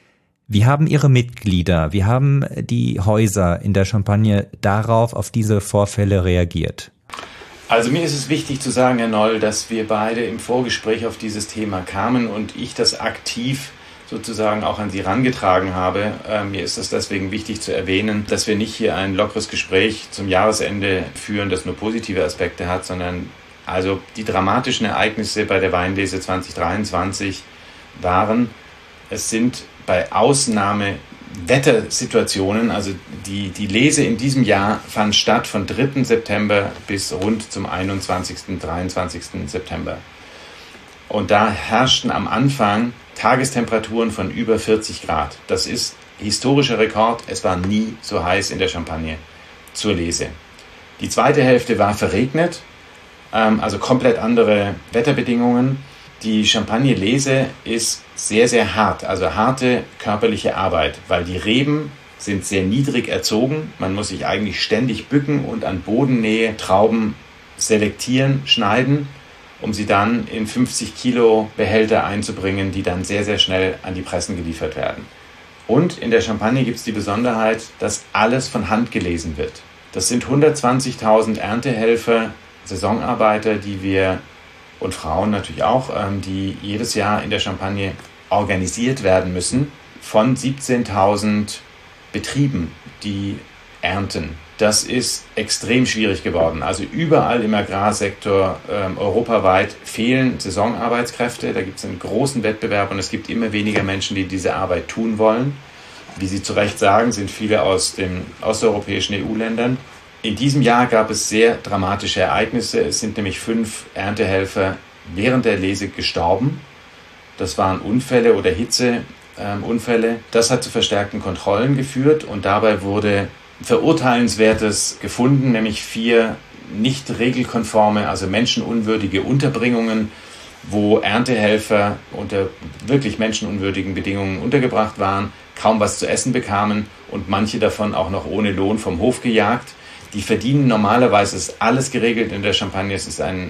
[SPEAKER 1] Wie haben Ihre Mitglieder, wie haben die Häuser in der Champagne auf diese Vorfälle reagiert?
[SPEAKER 2] Also mir ist es wichtig zu sagen, Herr Noll, dass wir beide im Vorgespräch auf dieses Thema kamen und ich das aktiv sozusagen auch an Sie herangetragen habe. Mir ist es deswegen wichtig zu erwähnen, dass wir nicht hier ein lockeres Gespräch zum Jahresende führen, das nur positive Aspekte hat, sondern also die dramatischen Ereignisse bei der Weinlese 2023 waren, es sind bei Ausnahmewettersituationen, also die Lese in diesem Jahr fand statt von 3. September bis rund zum 21., 23. September. Und da herrschten am Anfang Tagestemperaturen von über 40 Grad. Das ist historischer Rekord. Es war nie so heiß in der Champagne zur Lese. Die zweite Hälfte war verregnet, also komplett andere Wetterbedingungen. Die Champagne-Lese ist sehr, sehr hart, also harte körperliche Arbeit, weil die Reben sind sehr niedrig erzogen. Man muss sich eigentlich ständig bücken und an Bodennähe Trauben selektieren, schneiden, um sie dann in 50 Kilo Behälter einzubringen, die dann sehr, sehr schnell an die Pressen geliefert werden. Und in der Champagne gibt es die Besonderheit, dass alles von Hand gelesen wird. Das sind 120.000 Erntehelfer, Saisonarbeiter, die wir und Frauen natürlich auch, die jedes Jahr in der Champagne organisiert werden müssen von 17.000 Betrieben, die ernten. Das ist extrem schwierig geworden. Also überall im Agrarsektor europaweit fehlen Saisonarbeitskräfte. Da gibt es einen großen Wettbewerb und es gibt immer weniger Menschen, die diese Arbeit tun wollen. Wie Sie zu Recht sagen, sind viele aus den osteuropäischen EU-Ländern. In diesem Jahr gab es sehr dramatische Ereignisse. Es sind nämlich 5 Erntehelfer während der Lese gestorben. Das waren Unfälle oder Hitzeunfälle. Das hat zu verstärkten Kontrollen geführt und dabei wurde Verurteilenswertes gefunden, nämlich 4 nicht regelkonforme, also menschenunwürdige Unterbringungen, wo Erntehelfer unter wirklich menschenunwürdigen Bedingungen untergebracht waren, kaum was zu essen bekamen und manche davon auch noch ohne Lohn vom Hof gejagt. Die verdienen normalerweise, ist alles geregelt in der Champagne, es ist ein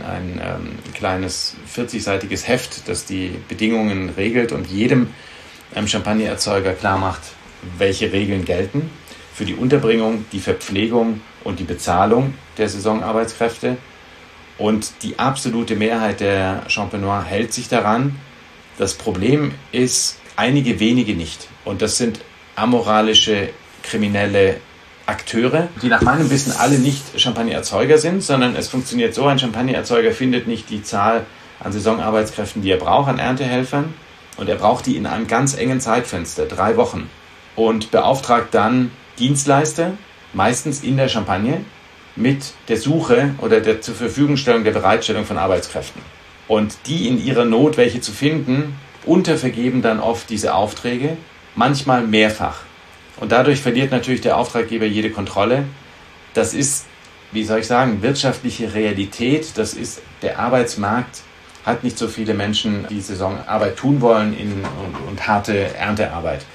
[SPEAKER 2] kleines 40-seitiges Heft, das die Bedingungen regelt und jedem Champagnererzeuger klar macht, welche Regeln gelten für die Unterbringung, die Verpflegung und die Bezahlung der Saisonarbeitskräfte. Und die absolute Mehrheit der Champenois hält sich daran. Das Problem ist, einige wenige nicht. Und das sind amoralische, kriminelle Akteure, die nach meinem Wissen alle nicht Champagnererzeuger sind, sondern es funktioniert so, ein Champagnererzeuger findet nicht die Zahl an Saisonarbeitskräften, die er braucht, an Erntehelfern. Und er braucht die in einem ganz engen Zeitfenster, 3 Wochen. Und beauftragt dann Dienstleister, meistens in der Champagne, mit der Suche oder der zur Verfügungstellung der Bereitstellung von Arbeitskräften. Und die in ihrer Not, welche zu finden, untervergeben dann oft diese Aufträge, manchmal mehrfach. Und dadurch verliert natürlich der Auftraggeber jede Kontrolle. Das ist, wie soll ich sagen, wirtschaftliche Realität. Das ist, der Arbeitsmarkt hat nicht so viele Menschen, die Saisonarbeit tun wollen und harte Erntearbeit.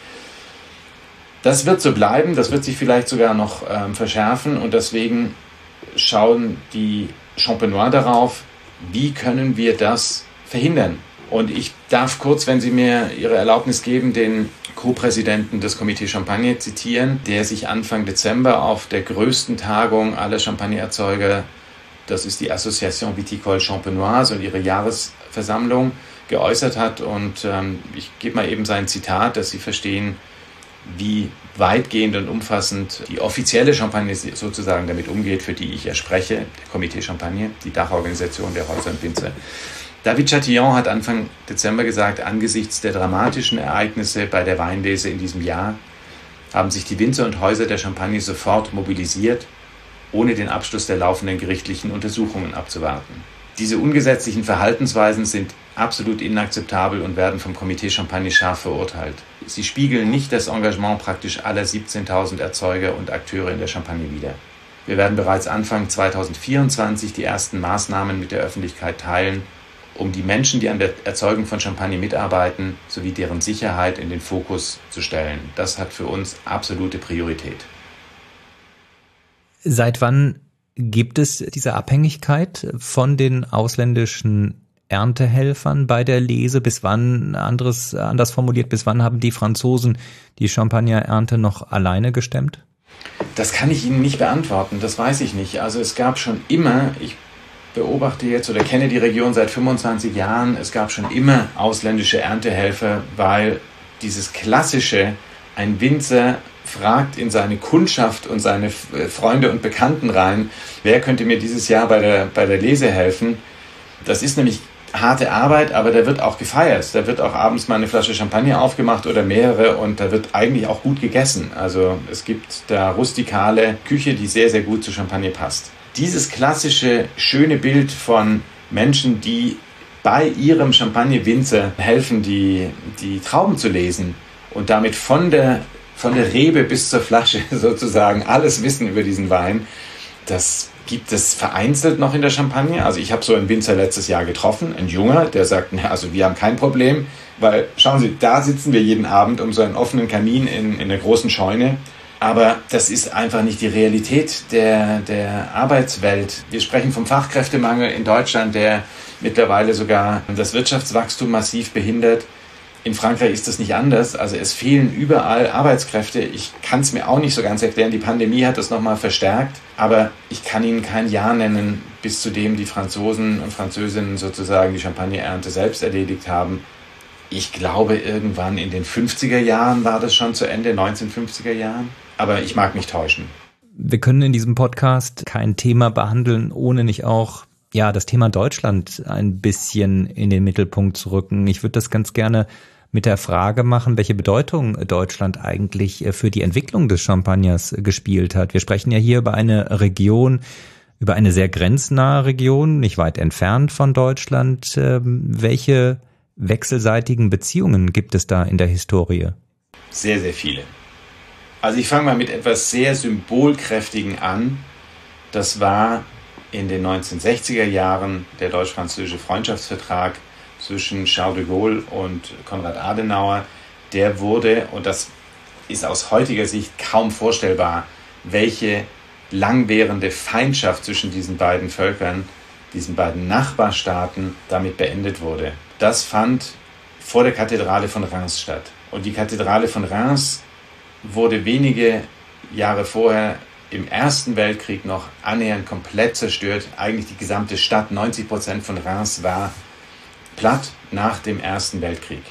[SPEAKER 2] Das wird so bleiben, das wird sich vielleicht sogar noch verschärfen und deswegen schauen die Champenois darauf, wie können wir das verhindern. Und ich darf kurz, wenn Sie mir Ihre Erlaubnis geben, den Co-Präsidenten des Comité Champagne zitieren, der sich Anfang Dezember auf der größten Tagung aller Champagnererzeuger, das ist die Association Viticole Champenoise und ihre Jahresversammlung, geäußert hat. Und ich gebe mal eben sein Zitat, dass Sie verstehen, wie weitgehend und umfassend die offizielle Champagne sozusagen damit umgeht, für die ich ja spreche, der Comité Champagne, die Dachorganisation der Häuser und Winzer. David Chatillon hat Anfang Dezember gesagt, angesichts der dramatischen Ereignisse bei der Weinlese in diesem Jahr haben sich die Winzer und Häuser der Champagne sofort mobilisiert, ohne den Abschluss der laufenden gerichtlichen Untersuchungen abzuwarten. Diese ungesetzlichen Verhaltensweisen sind absolut inakzeptabel und werden vom Comité Champagne scharf verurteilt. Sie spiegeln nicht das Engagement praktisch aller 17.000 Erzeuger und Akteure in der Champagne wider. Wir werden bereits Anfang 2024 die ersten Maßnahmen mit der Öffentlichkeit teilen, um die Menschen, die an der Erzeugung von Champagner mitarbeiten, sowie deren Sicherheit in den Fokus zu stellen. Das hat für uns absolute Priorität.
[SPEAKER 1] Seit wann gibt es diese Abhängigkeit von den ausländischen Erntehelfern bei der Lese? Bis wann, anders formuliert, bis wann haben die Franzosen die Champagnerernte noch alleine gestemmt?
[SPEAKER 2] Das kann ich Ihnen nicht beantworten, das weiß ich nicht. Also es gab schon immer, ich beobachte jetzt oder kenne die Region seit 25 Jahren, es gab schon immer ausländische Erntehelfer, weil dieses klassische, ein Winzer fragt in seine Kundschaft und seine Freunde und Bekannten rein, wer könnte mir dieses Jahr bei der Lese helfen. Das ist nämlich harte Arbeit, aber da wird auch gefeiert. Da wird auch abends mal eine Flasche Champagner aufgemacht oder mehrere und da wird eigentlich auch gut gegessen. Also es gibt da rustikale Küche, die sehr, sehr gut zu Champagner passt. Dieses klassische, schöne Bild von Menschen, die bei ihrem Champagner-Winzer helfen, die Trauben zu lesen und damit von der Rebe bis zur Flasche sozusagen alles wissen über diesen Wein, das gibt es vereinzelt noch in der Champagne. Also ich habe so einen Winzer letztes Jahr getroffen, ein Junger, der sagt, also wir haben kein Problem, weil schauen Sie, da sitzen wir jeden Abend um so einen offenen Kamin in einer großen Scheune. Aber das ist einfach nicht die Realität der Arbeitswelt. Wir sprechen vom Fachkräftemangel in Deutschland, der mittlerweile sogar das Wirtschaftswachstum massiv behindert. In Frankreich ist das nicht anders. Also es fehlen überall Arbeitskräfte. Ich kann es mir auch nicht so ganz erklären. Die Pandemie hat das nochmal verstärkt. Aber ich kann Ihnen kein Jahr nennen, bis zu dem die Franzosen und Französinnen sozusagen die Champagnerernte selbst erledigt haben. Ich glaube, irgendwann in den 50er Jahren war das schon zu Ende, 1950er Jahren. Aber ich mag mich täuschen.
[SPEAKER 1] Wir können in diesem Podcast kein Thema behandeln, ohne nicht auch das Thema Deutschland ein bisschen in den Mittelpunkt zu rücken. Ich würde das ganz gerne mit der Frage machen, welche Bedeutung Deutschland eigentlich für die Entwicklung des Champagners gespielt hat. Wir sprechen ja hier über eine Region, über eine sehr grenznahe Region, nicht weit entfernt von Deutschland. Welche wechselseitigen Beziehungen gibt es da in der Historie?
[SPEAKER 2] Sehr, sehr viele. Also ich fange mal mit etwas sehr Symbolkräftigen an. Das war in den 1960er Jahren der deutsch-französische Freundschaftsvertrag zwischen Charles de Gaulle und Konrad Adenauer. Der wurde, und das ist aus heutiger Sicht kaum vorstellbar, welche langwährende Feindschaft zwischen diesen beiden Völkern, diesen beiden Nachbarstaaten, damit beendet wurde. Das fand vor der Kathedrale von Reims statt. Und die Kathedrale von Reims wurde wenige Jahre vorher im Ersten Weltkrieg noch annähernd komplett zerstört. Eigentlich die gesamte Stadt, 90% von Reims war platt nach dem Ersten Weltkrieg.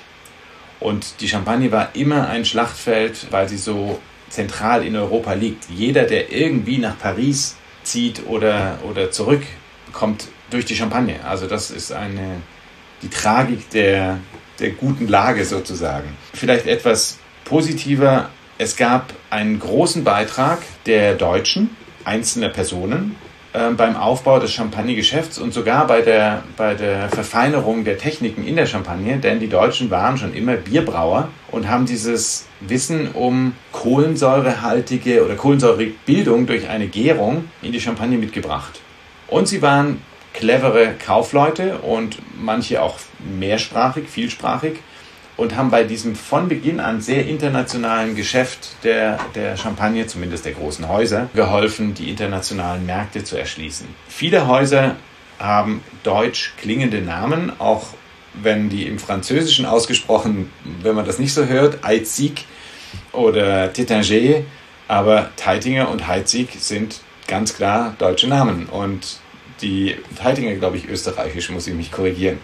[SPEAKER 2] Und die Champagne war immer ein Schlachtfeld, weil sie so zentral in Europa liegt. Jeder, der irgendwie nach Paris zieht oder zurück, kommt durch die Champagne. Also das ist die Tragik der guten Lage sozusagen. Vielleicht etwas positiver: Es gab einen großen Beitrag der Deutschen, einzelner Personen, beim Aufbau des Champagnergeschäfts und sogar bei der Verfeinerung der Techniken in der Champagne, denn die Deutschen waren schon immer Bierbrauer und haben dieses Wissen um kohlensäurehaltige oder Kohlensäurebildung durch eine Gärung in die Champagne mitgebracht. Und sie waren clevere Kaufleute und manche auch mehrsprachig, vielsprachig, und haben bei diesem von Beginn an sehr internationalen Geschäft der Champagne, zumindest der großen Häuser, geholfen, die internationalen Märkte zu erschließen. Viele Häuser haben deutsch klingende Namen, auch wenn die im Französischen ausgesprochen, wenn man das nicht so hört, Heidsieck oder Taittinger, aber Taittinger und Heidsieck sind ganz klar deutsche Namen. Und die Taittinger, glaube ich, österreichisch, muss ich mich korrigieren.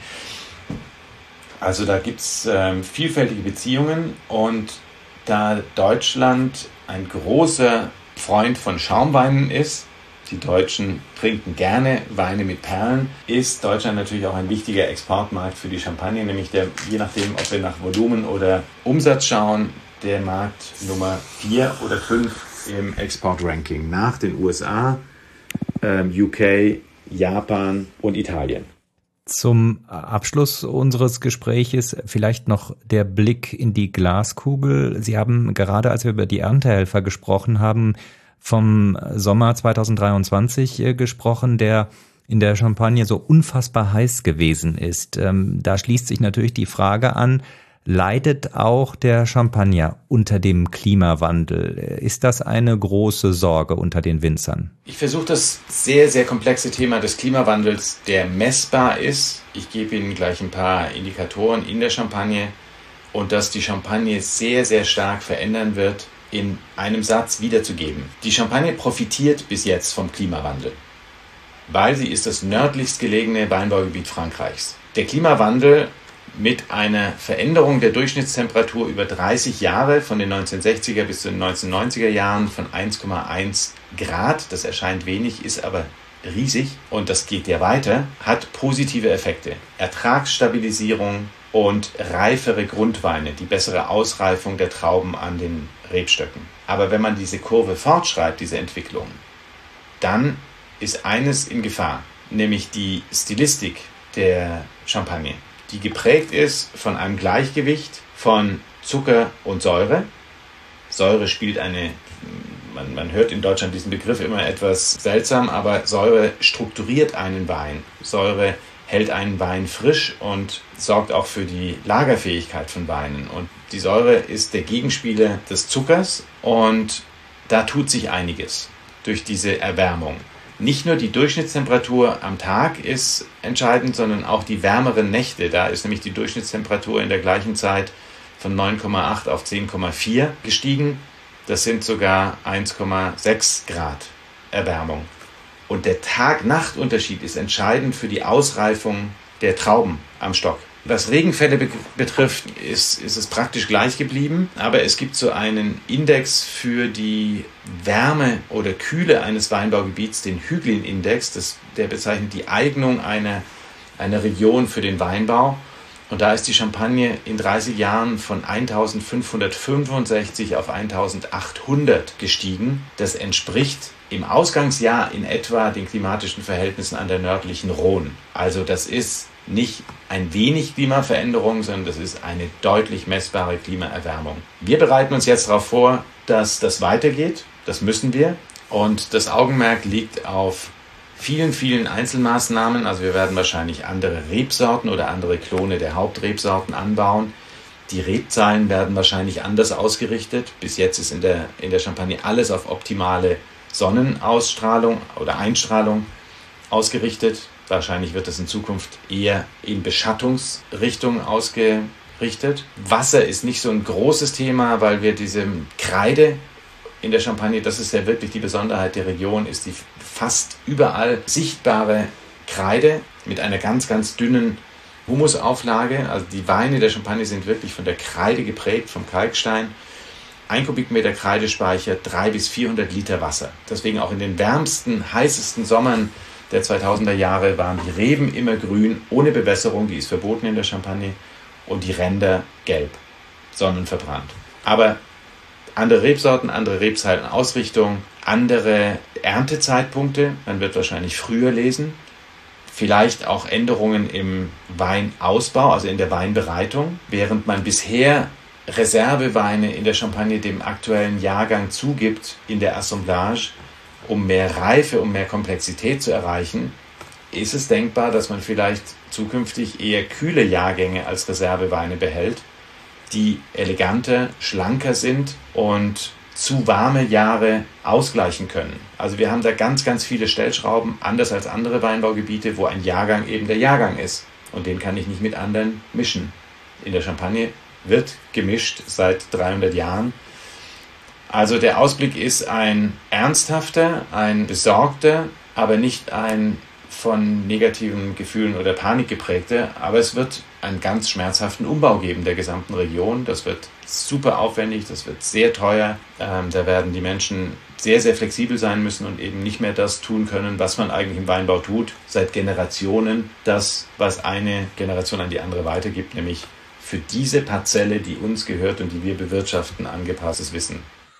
[SPEAKER 2] Also da gibt es vielfältige Beziehungen, und da Deutschland ein großer Freund von Schaumweinen ist, die Deutschen trinken gerne Weine mit Perlen, ist Deutschland natürlich auch ein wichtiger Exportmarkt für die Champagne, nämlich je nachdem, ob wir nach Volumen oder Umsatz schauen, der Markt Nummer 4 oder 5 im Exportranking nach den USA, UK, Japan und Italien.
[SPEAKER 1] Zum Abschluss unseres Gespräches vielleicht noch der Blick in die Glaskugel. Sie haben gerade, als wir über die Erntehelfer gesprochen haben, vom Sommer 2023 gesprochen, der in der Champagne so unfassbar heiß gewesen ist. Da schließt sich natürlich die Frage an: Leidet auch der Champagner unter dem Klimawandel? Ist das eine große Sorge unter den Winzern?
[SPEAKER 2] Ich versuche das sehr, sehr komplexe Thema des Klimawandels, der messbar ist. Ich gebe Ihnen gleich ein paar Indikatoren in der Champagne, und dass die Champagne sehr, sehr stark verändern wird, in einem Satz wiederzugeben. Die Champagne profitiert bis jetzt vom Klimawandel, weil sie ist das nördlichst gelegene Weinbaugebiet Frankreichs. Der Klimawandel mit einer Veränderung der Durchschnittstemperatur über 30 Jahre, von den 1960er bis zu den 1990er Jahren, von 1,1 Grad, das erscheint wenig, ist aber riesig, und das geht ja weiter, hat positive Effekte. Ertragsstabilisierung und reifere Grundweine, die bessere Ausreifung der Trauben an den Rebstöcken. Aber wenn man diese Kurve fortschreibt, diese Entwicklung, dann ist eines in Gefahr, nämlich die Stilistik der Champagne, die geprägt ist von einem Gleichgewicht von Zucker und Säure. Säure spielt man hört in Deutschland diesen Begriff immer etwas seltsam, aber Säure strukturiert einen Wein. Säure hält einen Wein frisch und sorgt auch für die Lagerfähigkeit von Weinen. Und die Säure ist der Gegenspieler des Zuckers, und da tut sich einiges durch diese Erwärmung. nicht nur die Durchschnittstemperatur am Tag ist entscheidend, sondern auch die wärmeren Nächte. Da ist nämlich die Durchschnittstemperatur in der gleichen Zeit von 9,8 auf 10,4 gestiegen. Das sind sogar 1,6 Grad Erwärmung. Und der Tag-Nacht-Unterschied ist entscheidend für die Ausreifung der Trauben am Stock. Was Regenfälle betrifft, ist es praktisch gleich geblieben, aber es gibt so einen Index für die Wärme oder Kühle eines Weinbaugebiets, den Hügelin-Index, der bezeichnet die Eignung einer Region für den Weinbau. Und da ist die Champagne in 30 Jahren von 1565 auf 1800 gestiegen. Das entspricht im Ausgangsjahr in etwa den klimatischen Verhältnissen an der nördlichen Rhone. Also das ist nicht ein wenig Klimaveränderung, sondern das ist eine deutlich messbare Klimaerwärmung. Wir bereiten uns jetzt darauf vor, dass das weitergeht. Das müssen wir. Und das Augenmerk liegt auf vielen, vielen Einzelmaßnahmen. Also wir werden wahrscheinlich andere Rebsorten oder andere Klone der Hauptrebsorten anbauen. Die Rebzahlen werden wahrscheinlich anders ausgerichtet. Bis jetzt ist in der Champagne alles auf optimale Sonnenausstrahlung oder Einstrahlung ausgerichtet. Wahrscheinlich wird das in Zukunft eher in Beschattungsrichtung ausgerichtet. Wasser ist nicht so ein großes Thema, weil wir diese Kreide in der Champagne, das ist ja wirklich die Besonderheit der Region, ist die fast überall sichtbare Kreide mit einer ganz, ganz dünnen Humusauflage. Also die Weine der Champagne sind wirklich von der Kreide geprägt, vom Kalkstein. 1 Kubikmeter Kreide speichert 300 bis 400 Liter Wasser. Deswegen auch in den wärmsten, heißesten Sommern der 2000er Jahre waren die Reben immer grün, ohne Bewässerung, die ist verboten in der Champagne, und die Ränder gelb, sonnenverbrannt. Aber andere Rebsorten, andere Rebzeitenausrichtung, andere Erntezeitpunkte, man wird wahrscheinlich früher lesen, vielleicht auch Änderungen im Weinausbau, also in der Weinbereitung, während man bisher Reserveweine in der Champagne dem aktuellen Jahrgang zugibt in der Assemblage, um mehr Reife, um mehr Komplexität zu erreichen, ist es denkbar, dass man vielleicht zukünftig eher kühle Jahrgänge als Reserveweine behält, die eleganter, schlanker sind und zu warme Jahre ausgleichen können. Also wir haben da ganz, ganz viele Stellschrauben, anders als andere Weinbaugebiete, wo ein Jahrgang eben der Jahrgang ist. Und den kann ich nicht mit anderen mischen. In der Champagne wird gemischt seit 300 Jahren. Also der Ausblick ist ein ernsthafter, ein besorgter, aber nicht ein von negativen Gefühlen oder Panik geprägter. Aber es wird einen ganz schmerzhaften Umbau geben der gesamten Region. Das wird super aufwendig, das wird sehr teuer. Da werden die Menschen sehr, sehr flexibel sein müssen und eben nicht mehr das tun können, was man eigentlich im Weinbau tut, seit Generationen. Das, was eine Generation an die andere weitergibt, nämlich für diese Parzelle, die uns gehört und die wir bewirtschaften, angepasstes Wissen.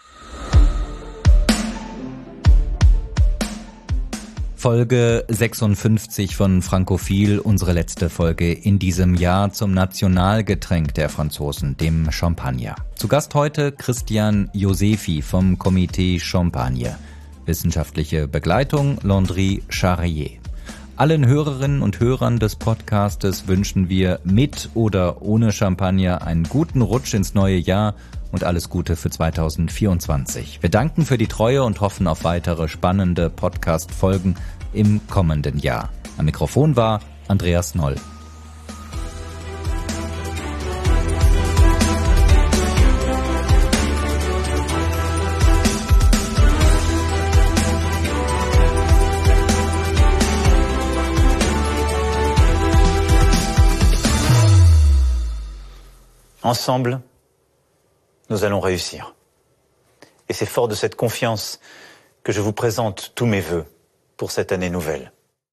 [SPEAKER 1] Folge 56 von Frankophil, unsere letzte Folge in diesem Jahr zum Nationalgetränk der Franzosen, dem Champagner. Zu Gast heute Christian Josefi vom Comité Champagne. Wissenschaftliche Begleitung Landry Charrier. Allen Hörerinnen und Hörern des Podcastes wünschen wir mit oder ohne Champagner einen guten Rutsch ins neue Jahr und alles Gute für 2024. Wir danken für die Treue und hoffen auf weitere spannende Podcast-Folgen im kommenden Jahr. Am Mikrofon war Andreas Noll.
[SPEAKER 3] Ensemble, nous allons réussir. Et c'est fort de cette confiance que je vous présente tous mes vœux pour cette année nouvelle.